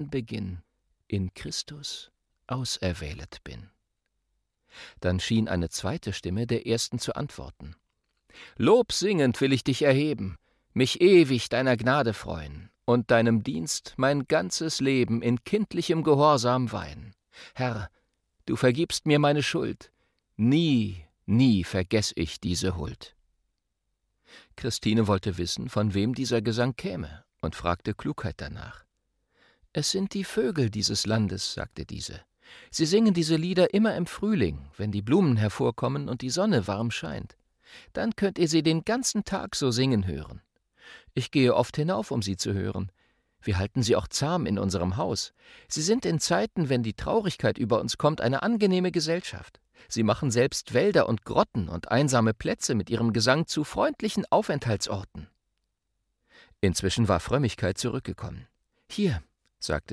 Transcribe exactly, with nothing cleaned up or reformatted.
Beginn in Christus auserwählet bin.« Dann schien eine zweite Stimme der ersten zu antworten: »Lob singend will ich dich erheben, mich ewig deiner Gnade freuen und deinem Dienst mein ganzes Leben in kindlichem Gehorsam weihen. Herr, du vergibst mir meine Schuld, nie, nie vergess ich diese Huld.« Christine wollte wissen, von wem dieser Gesang käme, und fragte Klugheit danach. »Es sind die Vögel dieses Landes«, sagte diese. »Sie singen diese Lieder immer im Frühling, wenn die Blumen hervorkommen und die Sonne warm scheint. Dann könnt ihr sie den ganzen Tag so singen hören. Ich gehe oft hinauf, um sie zu hören. Wir halten sie auch zahm in unserem Haus. Sie sind in Zeiten, wenn die Traurigkeit über uns kommt, eine angenehme Gesellschaft. Sie machen selbst Wälder und Grotten und einsame Plätze mit ihrem Gesang zu freundlichen Aufenthaltsorten.« Inzwischen war Frömmigkeit zurückgekommen. »Hier«, sagte